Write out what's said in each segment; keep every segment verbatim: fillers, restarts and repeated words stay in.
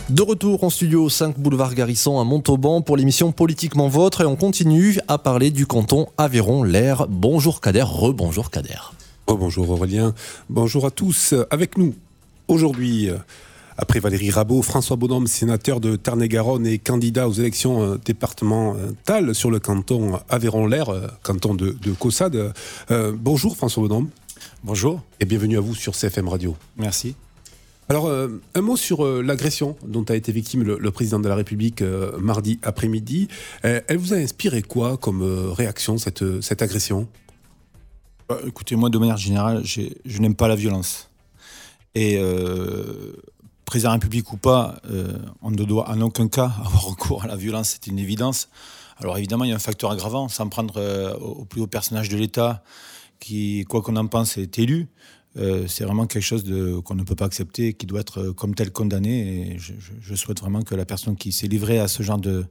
De retour en studio cinq boulevard Garisson à Montauban pour l'émission Politiquement Vôtre et on continue à parler du canton Aveyron-Lair. Bonjour Kader, rebonjour Kader. Oh, bonjour Aurélien, bonjour à tous. Avec nous aujourd'hui, après Valérie Rabault, François Bonhomme, sénateur de Tarn-et-Garonne et candidat aux élections départementales sur le canton Aveyron-Lair, canton de, de Caussade. Euh, bonjour François Bonhomme. Bonjour. Et bienvenue à vous sur C F M Radio. Merci. Alors, euh, un mot sur euh, l'agression dont a été victime le, le président de la République euh, mardi après-midi. Euh, elle vous a inspiré quoi comme euh, réaction, cette, cette agression ? Bah, écoutez, moi, de manière générale, j'ai, je n'aime pas la violence. Et euh, président de la République ou pas, euh, on ne doit en aucun cas avoir recours à la violence, c'est une évidence. Alors évidemment, il y a un facteur aggravant, sans prendre euh, au plus haut personnage de l'État, qui, quoi qu'on en pense, est élu. Euh, c'est vraiment quelque chose de, qu'on ne peut pas accepter, qui doit être comme tel condamné. Et je, je, je souhaite vraiment que la personne qui s'est livrée à ce genre de,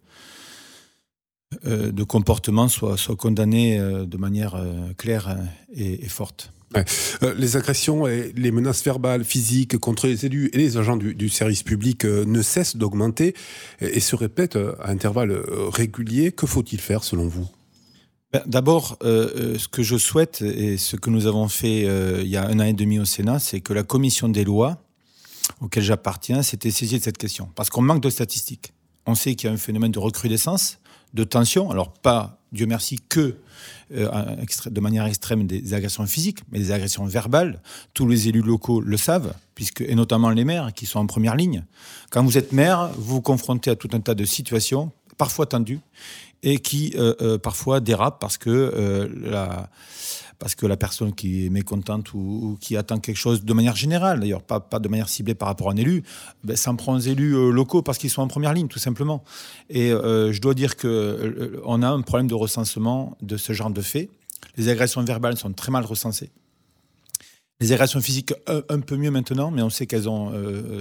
euh, de comportement soit, soit condamnée euh, de manière euh, claire et, et forte. Ouais. Euh, les agressions et les menaces verbales, physiques contre les élus et les agents du, du service public euh, ne cessent d'augmenter et, et se répètent à intervalles euh, réguliers. Que faut-il faire selon vous ? D'abord, euh, ce que je souhaite et ce que nous avons fait euh, il y a un an et demi au Sénat, c'est que la commission des lois, auquel j'appartiens, s'était saisie de cette question. Parce qu'on manque de statistiques. On sait qu'il y a un phénomène de recrudescence, de tension. Alors pas, Dieu merci, que euh, de manière extrême des agressions physiques, mais des agressions verbales. Tous les élus locaux le savent, puisque, et notamment les maires qui sont en première ligne. Quand vous êtes maire, vous vous confrontez à tout un tas de situations, parfois tendues, et qui euh, euh, parfois dérapent parce que, euh, la, parce que la personne qui est mécontente ou, ou qui attend quelque chose de manière générale, d'ailleurs pas, pas de manière ciblée par rapport à un élu, ben, s'en prend aux élus euh, locaux parce qu'ils sont en première ligne, tout simplement. Et euh, je dois dire qu'on euh, a un problème de recensement de ce genre de faits. Les agressions verbales sont très mal recensées. Les agressions physiques, un, un peu mieux maintenant, mais on sait qu'elles ont euh,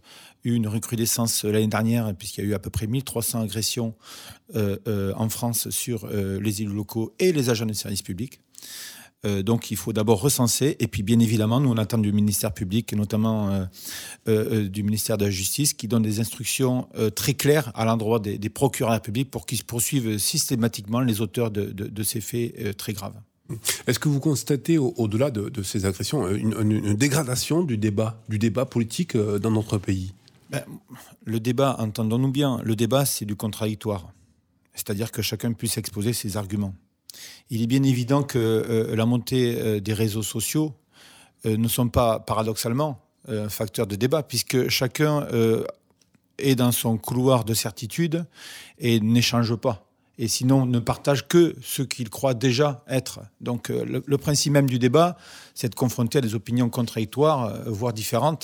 eu une recrudescence l'année dernière, puisqu'il y a eu à peu près mille trois cents agressions euh, euh, en France sur euh, les élus locaux et les agents de service public. Euh, donc il faut d'abord recenser, et puis bien évidemment, nous on attend du ministère public, et notamment euh, euh, du ministère de la Justice, qui donne des instructions euh, très claires à l'endroit des, des procureurs de la République pour qu'ils poursuivent systématiquement les auteurs de, de, de ces faits euh, très graves. Est-ce que vous constatez, au- au-delà de, de ces agressions, une, une- une dégradation du débat, du débat politique euh, dans notre pays ? Ben, le débat, entendons-nous bien, le débat, c'est du contradictoire. C'est-à-dire que chacun puisse exposer ses arguments. Il est bien évident que euh, la montée euh, des réseaux sociaux euh, ne sont pas, paradoxalement, euh, un facteur de débat, puisque chacun euh, est dans son couloir de certitude et n'échange pas. Et sinon, ne partage que ce qu'il croit déjà être. Donc, euh, le, le principe même du débat, c'est de confronter à des opinions contradictoires, euh, voire différentes.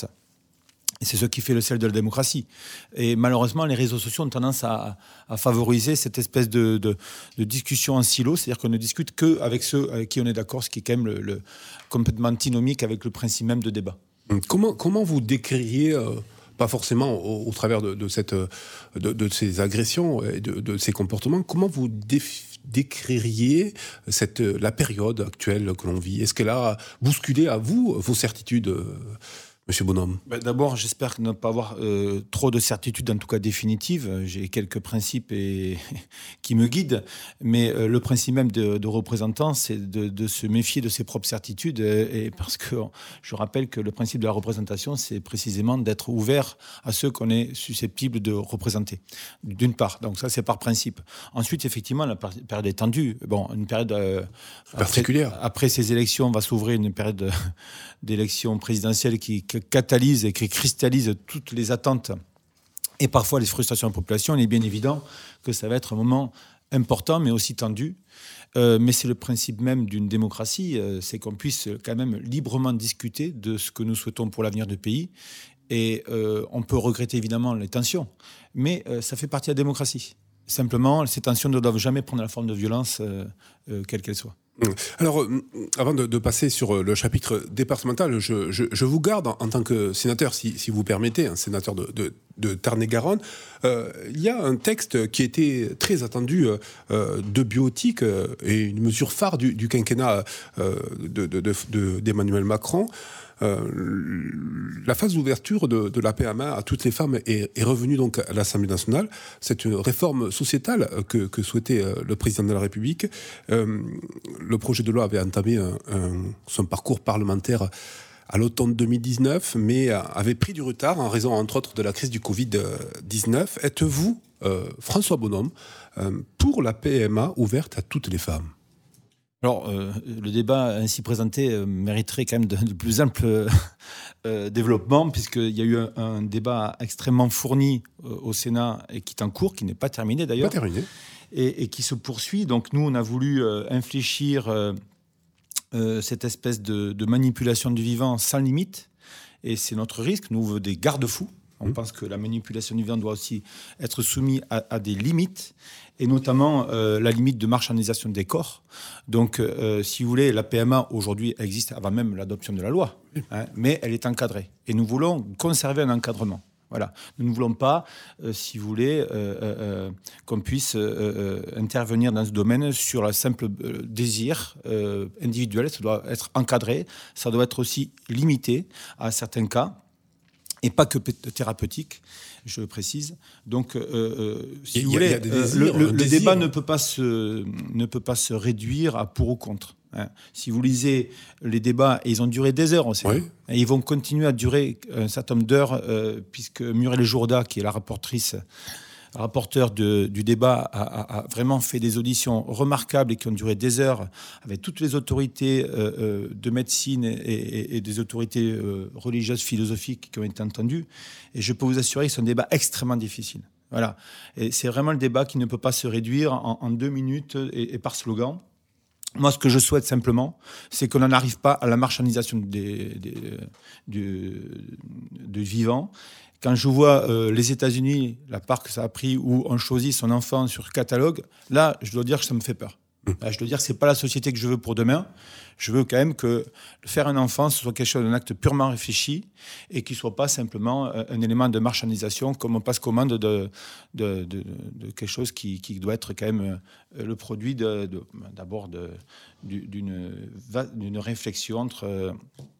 Et c'est ce qui fait le sel de la démocratie. Et malheureusement, les réseaux sociaux ont tendance à, à favoriser cette espèce de, de, de discussion en silo, c'est-à-dire qu'on ne discute qu'avec ceux avec qui on est d'accord, ce qui est quand même le, le, complètement antinomique avec le principe même de débat. Comment, comment vous décririez, euh, pas forcément au, au travers de, de, cette, de, de ces agressions et de, de ces comportements, comment vous déf- décririez cette, la période actuelle que l'on vit ? Est-ce qu'elle a bousculé à vous vos certitudes, euh, Monsieur Bonhomme ? Ben d'abord, j'espère ne pas avoir euh, trop de certitudes, en tout cas définitives. J'ai quelques principes et qui me guident, mais euh, le principe même de, de représentant, c'est de, de se méfier de ses propres certitudes. Et parce que je rappelle que le principe de la représentation, c'est précisément d'être ouvert à ceux qu'on est susceptible de représenter. D'une part, donc ça c'est par principe. Ensuite, effectivement, la période est tendue. Bon, une période euh, particulière. Après, après ces élections, va s'ouvrir une période d'élections présidentielles qui catalyse et qui cristallise toutes les attentes et parfois les frustrations de la population. Il est bien évident que ça va être un moment important, mais aussi tendu. Euh, mais c'est le principe même d'une démocratie, euh, c'est qu'on puisse quand même librement discuter de ce que nous souhaitons pour l'avenir du pays. Et euh, on peut regretter évidemment les tensions, mais euh, ça fait partie de la démocratie. Simplement, ces tensions ne doivent jamais prendre la forme de violence, euh, euh, quelle qu'elle soit. Alors, avant de, de passer sur le chapitre départemental, je, je, je vous garde en, en tant que sénateur, si, si vous permettez, un sénateur de, de, de Tarn-et-Garonne. Euh, il y a un texte qui était très attendu euh, de bioéthique euh, et une mesure phare du, du quinquennat euh, de, de, de, de, d'Emmanuel Macron. Euh, la phase d'ouverture de, de la P M A à toutes les femmes est, est revenue donc à l'Assemblée nationale. C'est une réforme sociétale que, que souhaitait le président de la République. Euh, le projet de loi avait entamé un, un, son parcours parlementaire à l'automne deux mille dix-neuf, mais avait pris du retard en raison, entre autres, de la crise du covid dix-neuf. Êtes-vous, euh, François Bonhomme, euh, pour la P M A ouverte à toutes les femmes ? Alors, euh, le débat ainsi présenté euh, mériterait quand même de, de plus amples euh, développements, puisqu'il y a eu un, un débat extrêmement fourni euh, au Sénat et qui est en cours, qui n'est pas terminé d'ailleurs. Pas terminé. Et, et qui se poursuit. Donc nous, on a voulu euh, infléchir euh, euh, cette espèce de, de manipulation du vivant sans limite. Et c'est notre risque. Nous, on veut des garde-fous. On mmh. pense que la manipulation du vivant doit aussi être soumise à, à des limites, et notamment euh, la limite de marchandisation des corps. Donc, euh, si vous voulez, la P M A, aujourd'hui, existe avant même l'adoption de la loi, mmh. hein, mais elle est encadrée. Et nous voulons conserver un encadrement. Voilà. Nous ne voulons pas, euh, si vous voulez, euh, euh, qu'on puisse euh, euh, intervenir dans ce domaine sur le simple euh, désir euh, individuel. Ça doit être encadré, ça doit être aussi limité à certains cas, et pas que thérapeutique, je précise. Donc, euh, euh, si vous voulez, le, le, le débat ne peut pas se, ne peut pas se réduire à pour ou contre. Hein. Si vous lisez les débats, et ils ont duré des heures, on sait, oui. et ils vont continuer à durer un certain nombre d'heures, euh, puisque Muriel Jourda, qui est la rapportrice, rapporteur de, du débat, a, a, a vraiment fait des auditions remarquables et qui ont duré des heures avec toutes les autorités euh, de médecine et, et, et des autorités euh, religieuses, philosophiques qui ont été entendues. Et je peux vous assurer que c'est un débat extrêmement difficile. Voilà. Et c'est vraiment le débat qui ne peut pas se réduire en, en deux minutes et, et par slogan. Moi, ce que je souhaite simplement, c'est qu'on n'en arrive pas à la marchandisation des, des, du, du vivant. Quand je vois euh, les États-Unis, la part que ça a pris, où on choisit son enfant sur catalogue, là, je dois dire que ça me fait peur. Là, je dois dire que ce n'est pas la société que je veux pour demain. Je veux quand même que faire un enfant, ce soit quelque chose, un acte purement réfléchi et qu'il ne soit pas simplement un élément de marchandisation, comme on passe commande de, de, de, de quelque chose qui, qui doit être quand même le produit de, de, d'abord de, d'une, d'une réflexion entre...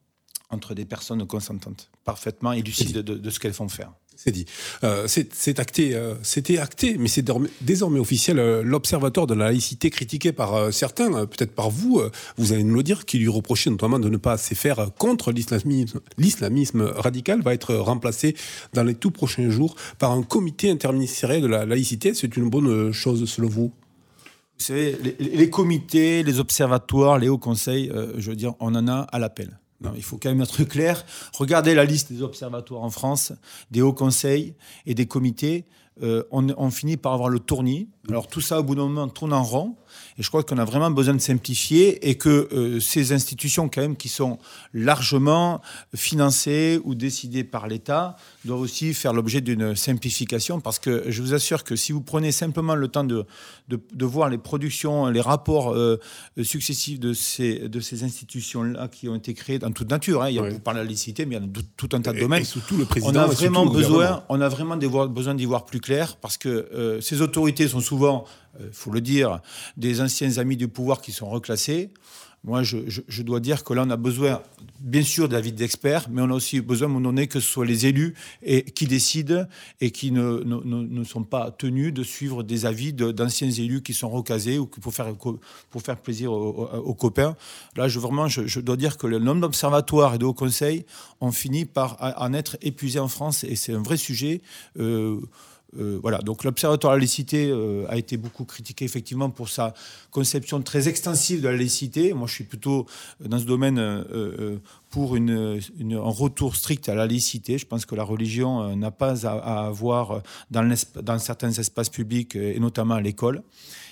entre des personnes consentantes, parfaitement et lucides de, de ce qu'elles font faire. C'est dit. Euh, c'est, c'est acté, euh, c'était acté, mais c'est désormais, désormais officiel. Euh, l'Observatoire de la laïcité critiqué par euh, certains, euh, peut-être par vous, euh, vous allez nous le dire, qui lui reprochait notamment de ne pas assez faire contre l'islamisme, l'islamisme radical, va être remplacé dans les tout prochains jours par un comité interministériel de la laïcité. C'est une bonne chose selon vous ? Vous savez, les, les comités, les observatoires, les hauts conseils, euh, je veux dire, on en a à l'appel. Non, il faut quand même être clair. Regardez la liste des observatoires en France, des hauts conseils et des comités. Euh, on, on finit par avoir le tournis. Alors tout ça, au bout d'un moment, tourne en rond. Et je crois qu'on a vraiment besoin de simplifier et que euh, ces institutions, quand même, qui sont largement financées ou décidées par l'État, doivent aussi faire l'objet d'une simplification. Parce que je vous assure que si vous prenez simplement le temps de, de, de voir les productions, les rapports euh, successifs de ces, de ces institutions-là qui ont été créées dans toute nature, hein. Il y a, oui. Vous parlez de la laïcité, mais il y a tout, tout un tas de domaines. Et, et surtout le président, on a vraiment besoin, on a vraiment des, besoin d'y voir plus clair parce que euh, ces autorités sont souvent, il euh, faut le dire, des anciens amis du pouvoir qui sont reclassés. Moi, je, je, je dois dire que là, on a besoin, bien sûr, d'avis d'experts, mais on a aussi besoin, à un moment donné, que ce soit les élus et, qui décident et qui ne, ne, ne sont pas tenus de suivre des avis de, d'anciens élus qui sont recasés ou pour faire, pour faire plaisir aux, aux copains. Là, je, vraiment, je, je dois dire que le nombre d'observatoires et de hauts conseils ont fini par en être épuisés en France et c'est un vrai sujet. Euh, Euh, voilà, donc l'Observatoire de la laïcité euh, a été beaucoup critiqué effectivement pour sa conception très extensive de la laïcité. Moi, je suis plutôt dans ce domaine euh, euh, pour une, une, un retour strict à la laïcité. Je pense que la religion euh, n'a pas à, à avoir dans, dans certains espaces publics euh, et notamment à l'école.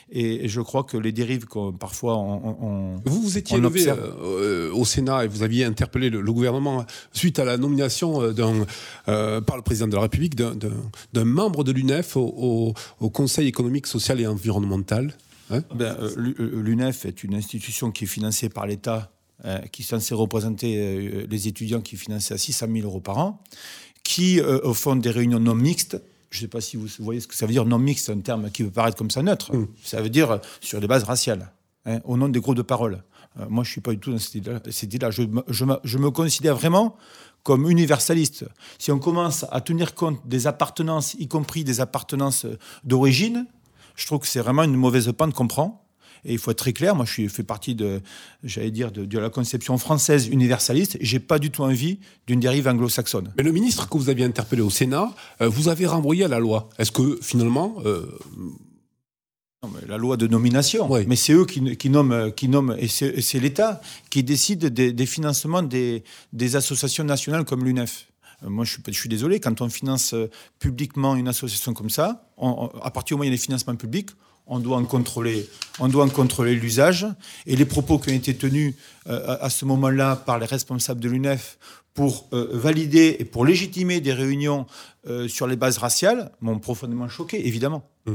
Et je crois que les dérives qu'on, parfois on, on Vous vous étiez levé euh, au Sénat et vous aviez interpellé le, le gouvernement suite à la nomination d'un, euh, par le président de la République d'un, d'un, d'un membre de l'U N E F au, au, au Conseil économique, social et environnemental. Hein ben, euh, L'U N E F est une institution qui est financée par l'État, euh, qui est censée représenter euh, les étudiants qui est financée à six cent mille euros par an, qui euh, font des réunions non mixtes. Je ne sais pas si vous voyez ce que ça veut dire, non mixte, un terme qui peut paraître comme ça neutre. Mmh. Ça veut dire sur des bases raciales, hein, au nom des groupes de parole. Euh, moi, je ne suis pas du tout dans cette idée-là. Cette idée-là. Je, je, je me considère vraiment comme universaliste. Si on commence à tenir compte des appartenances, y compris des appartenances d'origine, je trouve que c'est vraiment une mauvaise pente qu'on prend. Et il faut être très clair, moi je suis, fais partie de, j'allais dire, de, de la conception française universaliste. Je n'ai pas du tout envie d'une dérive anglo-saxonne. Mais le ministre que vous aviez interpellé au Sénat, euh, vous avez renvoyé à la loi. Est-ce que finalement... Euh... Non, mais la loi de nomination, oui. Mais c'est eux qui, qui, nomment, qui nomment, et c'est, et c'est l'État qui décide des, des financements des, des associations nationales comme l'U N E F. Euh, moi je suis, je suis désolé, quand on finance publiquement une association comme ça, on, à partir du moment où il y a des financements publics, On doit en contrôler, on doit en contrôler l'usage. Et les propos qui ont été tenus euh, à ce moment-là par les responsables de l'U N E F pour euh, valider et pour légitimer des réunions euh, sur les bases raciales m'ont profondément choqué, évidemment. Mmh.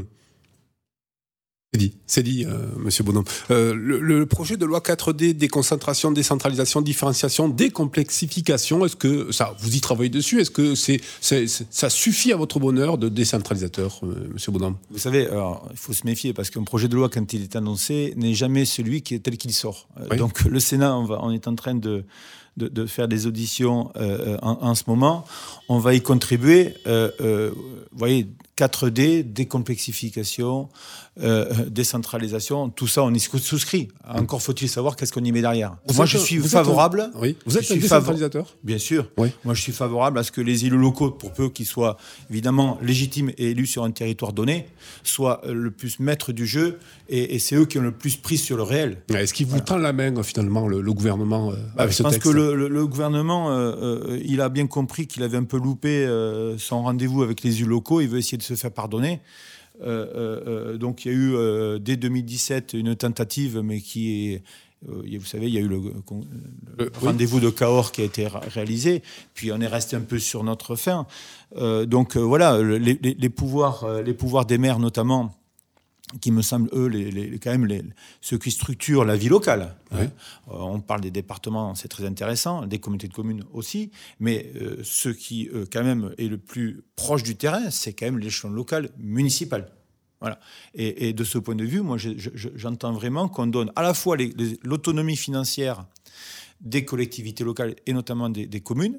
C'est dit, c'est dit, euh, Monsieur Bonhomme. Euh, le, le projet de loi quatre D, déconcentration, décentralisation, différenciation, décomplexification, est-ce que ça, vous y travaillez dessus? Est-ce que c'est, c'est, c'est, ça suffit à votre bonheur de décentralisateur, euh, Monsieur Bonhomme? Vous savez, alors, il faut se méfier parce qu'un projet de loi, quand il est annoncé, n'est jamais celui qui est tel qu'il sort. Oui. Donc le Sénat, on, va, on est en train de, de, de faire des auditions euh, en, en ce moment. On va y contribuer. Euh, euh, vous voyez, quatre D, décomplexification, euh, décentralisation, tout ça, on y souscrit. Encore faut-il savoir qu'est-ce qu'on y met derrière. Vous Moi, êtes, je suis vous favorable. Êtes, oui. Vous êtes un décentralisateur favor- Bien sûr. Oui. Moi, je suis favorable à ce que les élus locaux, pour peu qu'ils soient évidemment légitimes et élus sur un territoire donné, soient le plus maîtres du jeu et, et c'est eux qui ont le plus pris sur le réel. Est-ce qu'il vous voilà. tend la main, finalement, le, le gouvernement euh, bah, avec je ce pense texte? que le, le, le gouvernement, euh, euh, il a bien compris qu'il avait un peu loupé euh, son rendez-vous avec les élus locaux. Il veut essayer de se faire pardonner. Euh, euh, donc il y a eu euh, dès deux mille dix-sept une tentative, mais qui est, euh, vous savez, il y a eu le, le euh, rendez-vous oui. de Cahors qui a été réalisé, puis on est resté un peu sur notre faim. Euh, donc euh, voilà, les, les, les pouvoirs, euh, les pouvoirs des maires notamment, qui me semblent, eux, les, les, quand même les, ceux qui structurent la vie locale. Oui. Hein. Euh, on parle des départements, c'est très intéressant, des communautés de communes aussi, mais euh, ce qui, euh, quand même, est le plus proche du terrain, c'est quand même l'échelon local municipal. Voilà. Et, et de ce point de vue, moi, je, je, j'entends vraiment qu'on donne à la fois les, les, l'autonomie financière des collectivités locales, et notamment des, des communes,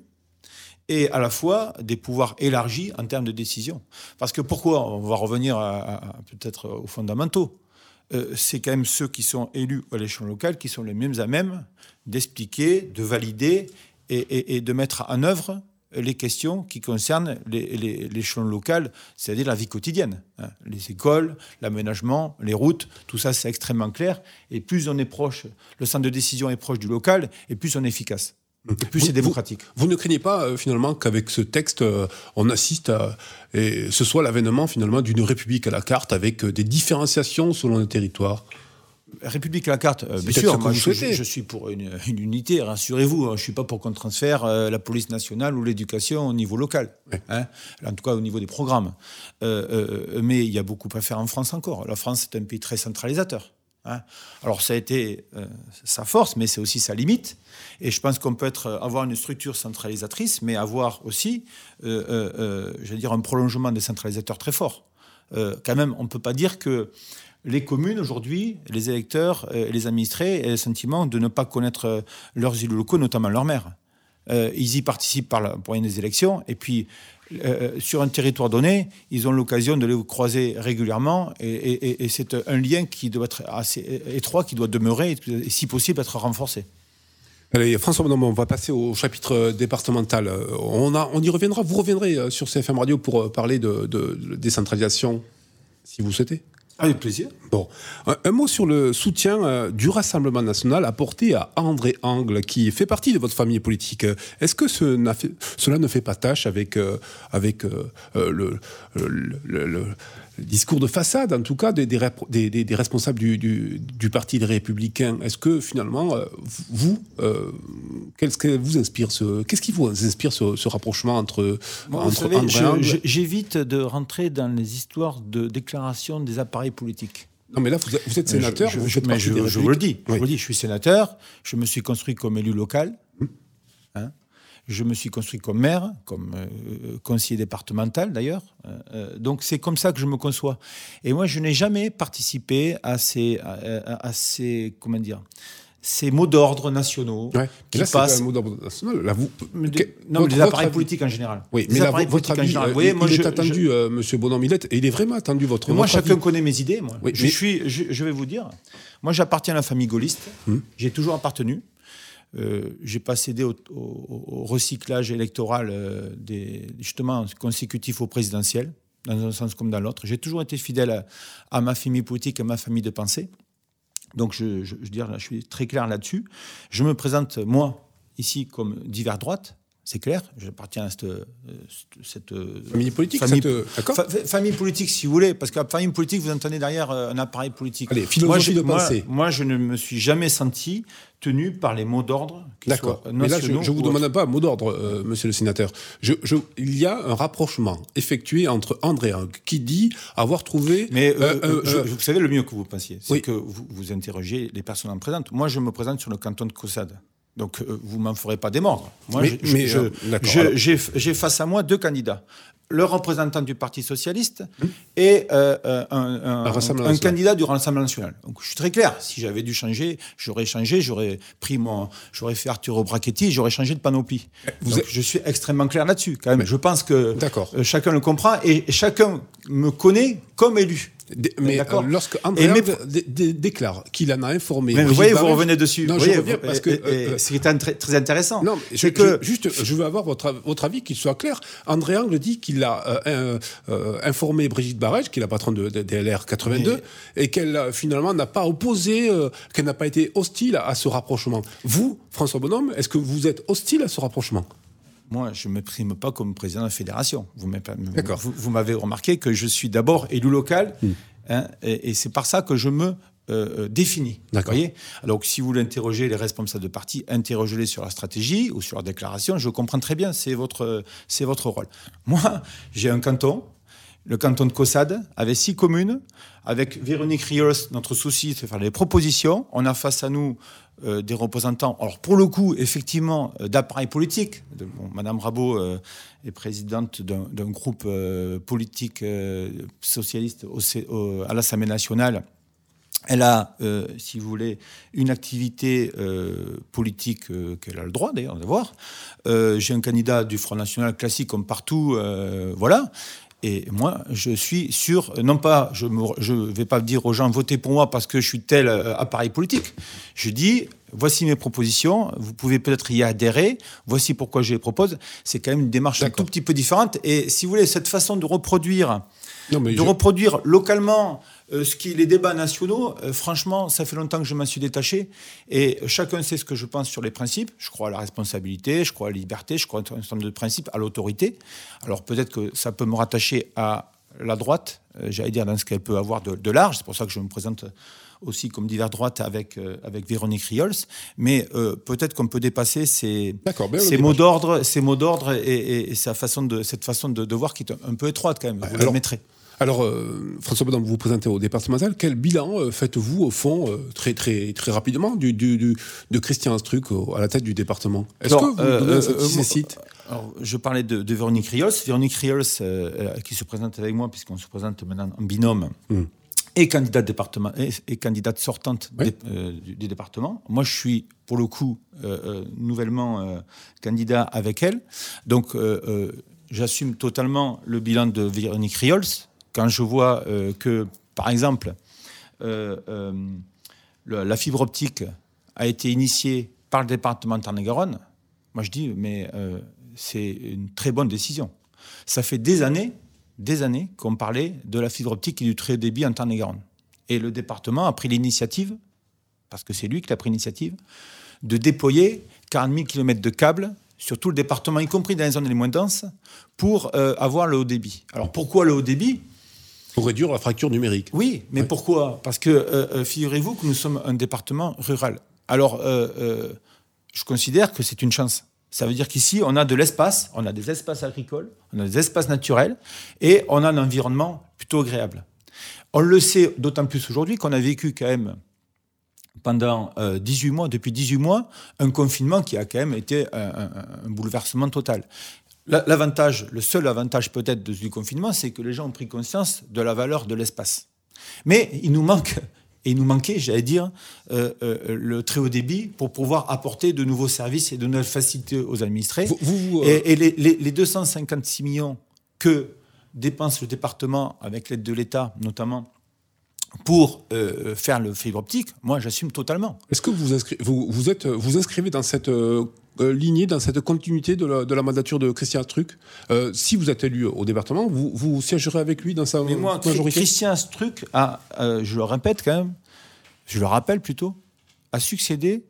et à la fois des pouvoirs élargis en termes de décision. Parce que pourquoi? On va revenir à, à, peut-être aux fondamentaux. Euh, c'est quand même ceux qui sont élus à l'échelon local qui sont les mêmes à même d'expliquer, de valider et, et, et de mettre en œuvre les questions qui concernent les, les, l'échelon local, c'est-à-dire la vie quotidienne. Hein. Les écoles, l'aménagement, les routes, tout ça c'est extrêmement clair. Et plus on est proche, le centre de décision est proche du local, et plus on est efficace. Et plus vous, c'est démocratique. Vous, vous ne craignez pas euh, finalement qu'avec ce texte, euh, on assiste à, et ce soit l'avènement finalement d'une république à la carte avec euh, des différenciations selon les territoires? République à la carte, euh, bien sûr, moi, je, je, je suis pour une, une unité, rassurez-vous, hein, je ne suis pas pour qu'on transfère euh, la police nationale ou l'éducation au niveau local, oui. hein, en tout cas au niveau des programmes. Euh, euh, mais il y a beaucoup à faire en France encore. La France est un pays très centralisateur. Hein. Alors ça a été euh, sa force, mais c'est aussi sa limite. Et je pense qu'on peut être, avoir une structure centralisatrice, mais avoir aussi, euh, euh, je veux dire, un prolongement décentralisateur très fort. Euh, quand même, on ne peut pas dire que les communes, aujourd'hui, les électeurs et les administrés aient le sentiment de ne pas connaître leurs élus locaux, notamment leurs maires. Euh, ils y participent par la, pour des élections, et puis euh, sur un territoire donné, ils ont l'occasion de les croiser régulièrement, et, et, et c'est un lien qui doit être assez étroit, qui doit demeurer, et si possible être renforcé. Allez, François Bonhomme, on va passer au chapitre départemental. On, a, on y reviendra, vous reviendrez sur C F M Radio pour parler de, de, de décentralisation, si vous souhaitez. Avec plaisir. Bon, un, un mot sur le soutien euh, du Rassemblement national apporté à André Angle, qui fait partie de votre famille politique. Est-ce que ce n'a fait, cela ne fait pas tâche avec, euh, avec euh, le, le, le, le discours de façade, en tout cas, des, des, des, des responsables du, du, du Parti des Républicains? Est-ce que finalement, euh, vous, euh, qu'est-ce, que vous inspire ce, qu'est-ce qui vous inspire ce, ce rapprochement entre, Moi, entre vous savez, André je, Angle je, J'évite de rentrer dans les histoires de déclaration des appareils politiques. Non, mais là, vous êtes, vous êtes sénateur. Je, je, vous je, mais je, je vous le dis. Oui. Je vous le dis. Je suis sénateur. Je me suis construit comme élu local. Hein. Je me suis construit comme maire, comme euh, conseiller départemental d'ailleurs. Euh, donc c'est comme ça que je me conçois. Et moi, je n'ai jamais participé à ces, à, à, à ces, comment dire, ces mots d'ordre nationaux ouais. qui là, passent. C'est un mot d'ordre national. Là, vous, de, non, mais les appareils politiques en général. Oui, les mais là, appareils votre politiques avis, en général. euh, Vous voyez, il moi, est je, attendu, je, euh, Monsieur Bonan-Milette, et il est vraiment attendu votre. Moi, votre chacun avis. connaît mes idées. Moi, oui, je mais... suis, je, je vais vous dire. Moi, j'appartiens à la famille gaulliste. Hum. J'ai toujours appartenu. Euh, j'ai pas cédé au, au, au recyclage électoral euh, des, justement consécutif au présidentiel, dans un sens comme dans l'autre. J'ai toujours été fidèle à, à ma famille politique, à ma famille de pensée. Donc, je, je, je, veux dire, je suis très clair là-dessus. Je me présente, moi, ici, comme divers droite. C'est clair, j'appartiens à cette, cette famille politique. Famille, cette, fa, famille politique, si vous voulez, parce que famille politique, vous entendez derrière un appareil politique. Allez, philosophie moi, de pensée. Moi, moi, je ne me suis jamais senti tenu par les mots d'ordre. D'accord. Mais là, je ne vous demande pas un mot d'ordre, euh, monsieur le sénateur. Je, je, il y a un rapprochement effectué entre André Ang, qui dit avoir trouvé. Mais euh, euh, je, euh, vous savez le mieux que vous pensiez, c'est oui. que vous, vous interrogez les personnes en présente. Moi, je me présente sur le canton de Caussade. Donc, euh, vous ne m'en ferez pas démordre. Moi, mais, je, mais, je, euh, je, j'ai, j'ai face à moi deux candidats. Le représentant du Parti socialiste mmh. et euh, un, un, un, un candidat du Rassemblement national. Donc, je suis très clair. Si j'avais dû changer, j'aurais changé, j'aurais pris mon, j'aurais fait Arturo Brachetti, j'aurais changé de panoplie. Vous Donc, êtes... Je suis extrêmement clair là-dessus. Quand même, mais, je pense que euh, chacun le comprend et chacun me connaît comme élu. Mais euh, lorsque André mes... dé- dé- déclare qu'il en a informé, mais vous voyez, vous revenez dessus. Non, vous je voyez, reviens parce que euh, c'est très, très intéressant. Non, mais je, que je, juste, je veux avoir votre, votre avis, qu'il soit clair. André Ang dit qu'il a euh, euh, informé Brigitte Barrege, qui est la patronne de, de, de L R quatre-vingt-deux, mais... et qu'elle finalement n'a pas opposé, euh, qu'elle n'a pas été hostile à, à ce rapprochement. Vous, François Bonhomme, est-ce que vous êtes hostile à ce rapprochement ? Moi, je ne m'exprime pas comme président de la fédération. Vous, vous, vous m'avez remarqué que je suis d'abord élu local. Mmh. Hein, et, et c'est par ça que je me euh, définis. Voyez. Alors, si vous l'interrogez, les responsables de parti, interrogez-les sur la stratégie ou sur la déclaration. Je comprends très bien, c'est votre, c'est votre rôle. Moi, j'ai un canton, le canton de Caussade, avec six communes, avec Véronique Riols. Notre souci, c'est de faire des propositions. On a face à nous euh, des représentants, alors pour le coup, effectivement, euh, d'appareils politiques. De, bon, Madame Rabault euh, est présidente d'un, d'un groupe euh, politique euh, socialiste au, au, à l'Assemblée nationale. Elle a, euh, si vous voulez, une activité euh, politique euh, qu'elle a le droit d'ailleurs d'avoir. Euh, j'ai un candidat du Front National classique comme partout, euh, voilà. Et moi, je suis sûr, non pas, je ne vais pas dire aux gens votez pour moi parce que je suis tel euh, appareil politique. Je dis, voici mes propositions, vous pouvez peut-être y adhérer, voici pourquoi je les propose. C'est quand même une démarche D'accord. un tout petit peu différente. Et si vous voulez, cette façon de reproduire, non, de je... reproduire localement euh, ce qui est les débats nationaux, euh, franchement, ça fait longtemps que je m'en suis détaché. Et chacun sait ce que je pense sur les principes. Je crois à la responsabilité, je crois à la liberté, je crois à un certain nombre de principes, à l'autorité. Alors peut-être que ça peut me rattacher à la droite, euh, j'allais dire dans ce qu'elle peut avoir de, de large. C'est pour ça que je me présente aussi comme divers droite avec, euh, avec Véronique Riols. Mais euh, peut-être qu'on peut dépasser ces, ces, mots, d'ordre, ces mots d'ordre et, et, et sa façon de, cette façon de, de voir qui est un peu étroite quand même. Vous alors, l'admettrez. Alors, euh, François Bonhomme, vous vous présentez au départemental. Quel bilan euh, faites-vous, au fond, euh, très, très, très rapidement, du, du, du, de Christian Struck à la tête du département ? Est-ce alors, que vous euh, donnez un satisfecit ? Alors, je parlais de, de Véronique Riols. Véronique Riols, euh, qui se présente avec moi, puisqu'on se présente maintenant en binôme, mmh. et, candidate département, et, et candidate sortante oui. dé, euh, du, du département. Moi, je suis, pour le coup, euh, euh, nouvellement euh, candidat avec elle. Donc, euh, euh, j'assume totalement le bilan de Véronique Riols. Quand je vois euh, que, par exemple, euh, euh, le, la fibre optique a été initiée par le département de Tarn-et-Garonne, moi je dis, mais euh, c'est une très bonne décision. Ça fait des années, des années qu'on parlait de la fibre optique et du très haut débit en Tarn-et-Garonne. Et le département a pris l'initiative, parce que c'est lui qui a pris l'initiative, de déployer quarante mille kilomètres de câbles sur tout le département, y compris dans les zones les moins denses, pour euh, avoir le haut débit. Alors pourquoi le haut débit ? Pour réduire la fracture numérique. Oui, mais ouais. pourquoi ? Parce que, euh, figurez-vous que nous sommes un département rural. Alors, euh, euh, je considère que c'est une chance. Ça veut dire qu'ici, on a de l'espace, on a des espaces agricoles, on a des espaces naturels, et on a un environnement plutôt agréable. On le sait d'autant plus aujourd'hui qu'on a vécu quand même pendant euh, dix-huit mois, depuis dix-huit mois, un confinement qui a quand même été un, un, un bouleversement total. L'avantage, le seul avantage peut-être du confinement, c'est que les gens ont pris conscience de la valeur de l'espace. Mais il nous manque, et il nous manquait, j'allais dire, euh, euh, le très haut débit pour pouvoir apporter de nouveaux services et de nouvelles facilités aux administrés. Vous, vous, euh... Et, et les, les, les deux cent cinquante-six millions que dépense le département avec l'aide de l'État, notamment, pour euh, faire le fibre optique, moi j'assume totalement. Est-ce que vous inscri- vous, vous, êtes, vous inscrivez dans cette euh, lignée, dans cette continuité de la, de la mandature de Christian Struck euh, Si vous êtes élu au département, vous, vous siégerez avec lui dans sa Mais moi, majorité? Christian Struck a, euh, je le répète quand même, je le rappelle plutôt, a succédé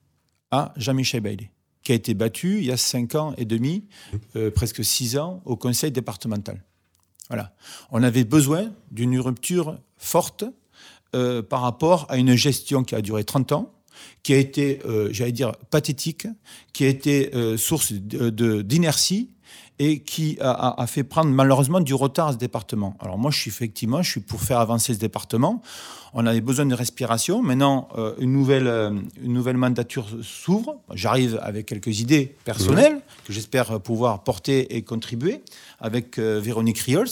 à Jean-Michel Bailey, qui a été battu il y a cinq ans et demi, euh, presque six ans, au conseil départemental. Voilà. On avait besoin d'une rupture forte euh, par rapport à une gestion qui a duré trente ans, qui a été, euh, j'allais dire, pathétique, qui a été euh, source de, de, d'inertie et qui a, a fait prendre malheureusement du retard à ce département. Alors moi, je suis effectivement, je suis pour faire avancer ce département. On avait besoin de respiration. Maintenant, euh, une, nouvelle, euh, une nouvelle mandature s'ouvre. J'arrive avec quelques idées personnelles mmh. que j'espère pouvoir porter et contribuer avec euh, Véronique Riols.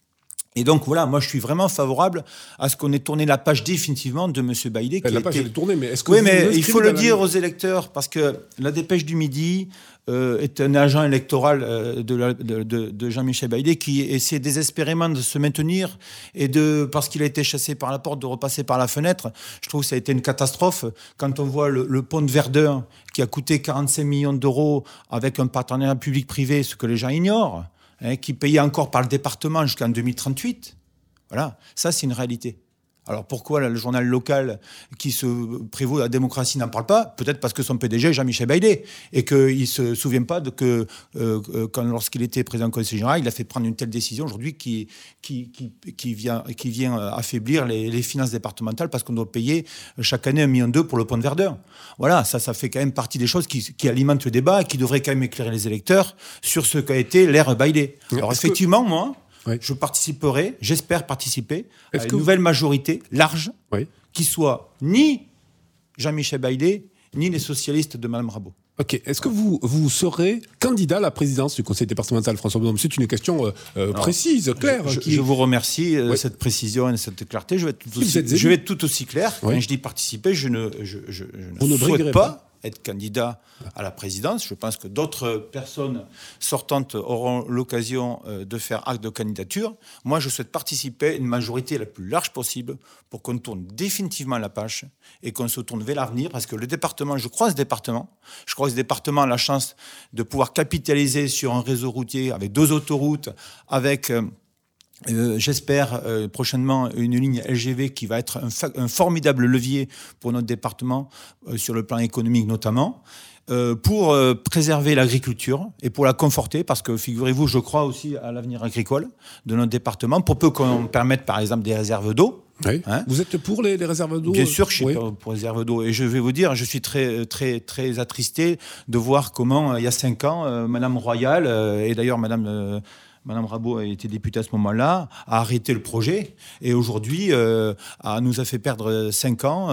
Et donc voilà, moi je suis vraiment favorable à ce qu'on ait tourné la page définitivement de M. Bailey. La page été... est tournée, mais est-ce que oui, vous mais vous il faut le dire la... aux électeurs, parce que la Dépêche du Midi euh, est un agent électoral euh, de, la, de, de, de Jean-Michel Bailey qui essaie désespérément de se maintenir et de, parce qu'il a été chassé par la porte, de repasser par la fenêtre. Je trouve que ça a été une catastrophe quand on voit le, le pont de Verdun qui a coûté quarante-cinq millions d'euros avec un partenariat public-privé, ce que les gens ignorent. Hein, qui payait encore par le département jusqu'en deux mille trente-huit. Voilà, ça c'est une réalité. Alors pourquoi là, le journal local qui se prévaut de la démocratie n'en parle pas? Peut-être parce que son P D G est Jean-Michel Bailey et qu'il ne se souvient pas de que euh, quand, lorsqu'il était président du Conseil général, il a fait prendre une telle décision aujourd'hui qui, qui, qui, qui, vient, qui vient affaiblir les, les finances départementales parce qu'on doit payer chaque année un million deux pour le pont de Verdun. Voilà, ça, ça fait quand même partie des choses qui, qui alimentent le débat et qui devraient quand même éclairer les électeurs sur ce qu'a été l'ère Bailey. Alors Est-ce effectivement, que... moi... Oui. Je participerai, j'espère participer Est-ce à une nouvelle vous... majorité large oui. qui soit ni Jean-Michel Bailey, ni les socialistes de Mme Rabault. Ok. Est-ce que vous, vous serez candidat à la présidence du conseil départemental, François Bonhomme? C'est une question euh, Alors, précise, claire. Je, qui... je vous remercie de oui. cette précision et de cette clarté. Je vais être tout, aussi, je vais être tout aussi clair. Oui. Quand je dis participer, je ne, je, je, je ne souhaite pas, pas être candidat à la présidence. Je pense que d'autres personnes sortantes auront l'occasion de faire acte de candidature. Moi, je souhaite participer à une majorité la plus large possible pour qu'on tourne définitivement la page et qu'on se tourne vers l'avenir, parce que le département, je crois ce département, je crois que ce département a la chance de pouvoir capitaliser sur un réseau routier avec deux autoroutes, avec... Euh, Euh, j'espère euh, prochainement une ligne L G V qui va être un, fa- un formidable levier pour notre département, euh, sur le plan économique notamment, euh, pour euh, préserver l'agriculture et pour la conforter, parce que figurez-vous, je crois aussi à l'avenir agricole de notre département, pour peu qu'on permette par exemple des réserves d'eau. Oui. Hein? Vous êtes pour les, les réserves d'eau? Bien sûr, je suis oui. pour, pour les réserves d'eau. Et je vais vous dire, je suis très, très, très attristé de voir comment, il y a cinq ans, euh, Madame Royal, euh, et d'ailleurs Madame... Euh, Madame Rabault a été députée à ce moment-là, a arrêté le projet et aujourd'hui euh, a, nous a fait perdre cinq ans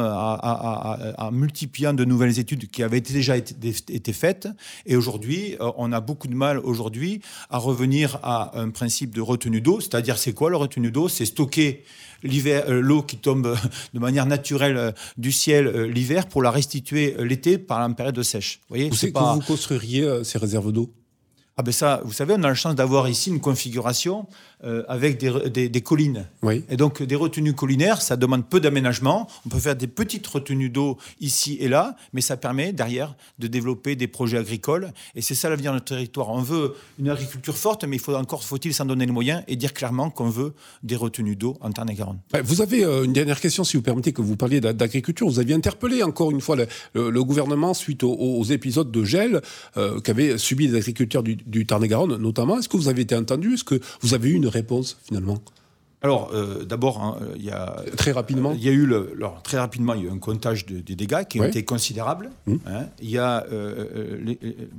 en multipliant de nouvelles études qui avaient déjà été, été faites. Et aujourd'hui, euh, on a beaucoup de mal aujourd'hui à revenir à un principe de retenue d'eau. C'est-à-dire, c'est quoi le retenue d'eau? C'est stocker l'hiver, euh, l'eau qui tombe de manière naturelle euh, du ciel euh, l'hiver pour la restituer euh, l'été par la période de sèche. Vous voyez, vous savez pas... que vous construiriez euh, ces réserves d'eau? Ah ben ça, vous savez, on a la chance d'avoir ici une configuration euh, avec des, des, des collines. Oui. Et donc, des retenues collinaires, ça demande peu d'aménagement. On peut faire des petites retenues d'eau ici et là, mais ça permet, derrière, de développer des projets agricoles. Et c'est ça l'avenir de notre territoire. On veut une agriculture forte, mais il faut encore, faut-il s'en donner les moyens et dire clairement qu'on veut des retenues d'eau en Tarn-et-Garonne. Vous avez euh, une dernière question, si vous permettez que vous parliez d'agriculture. Vous aviez interpellé encore une fois le, le, le gouvernement suite aux, aux épisodes de gel euh, qu'avaient subi les agriculteurs du, du Tarn-et-Garonne, notamment. Est-ce que vous avez été entendu? Est-ce que vous avez eu une réponse, finalement? Alors, euh, d'abord, hein, il y a... Très rapidement. Il y a eu, le, alors, très rapidement, il y a eu un comptage de, des dégâts qui ont ouais. été considérables. Mmh. Hein. Il y a euh, les,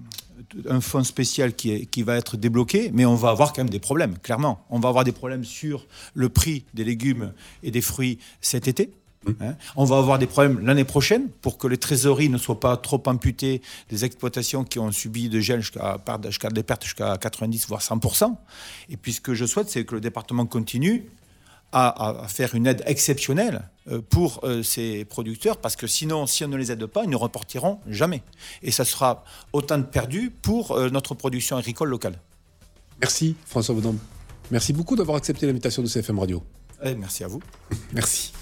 un fonds spécial qui, est, qui va être débloqué, mais on va avoir quand même des problèmes, clairement. On va avoir des problèmes sur le prix des légumes et des fruits cet été. Hein. On va avoir des problèmes l'année prochaine pour que les trésoreries ne soient pas trop amputées des exploitations qui ont subi de gel jusqu'à, jusqu'à des pertes jusqu'à quatre-vingt-dix voire cent pour cent. Et puis ce que je souhaite, c'est que le département continue à, à faire une aide exceptionnelle pour euh, ces producteurs, parce que sinon, si on ne les aide pas, ils ne repartiront jamais. Et ça sera autant de perdus pour euh, notre production agricole locale. Merci François Vaudambe. Merci beaucoup d'avoir accepté l'invitation de C F M Radio. Et merci à vous. Merci.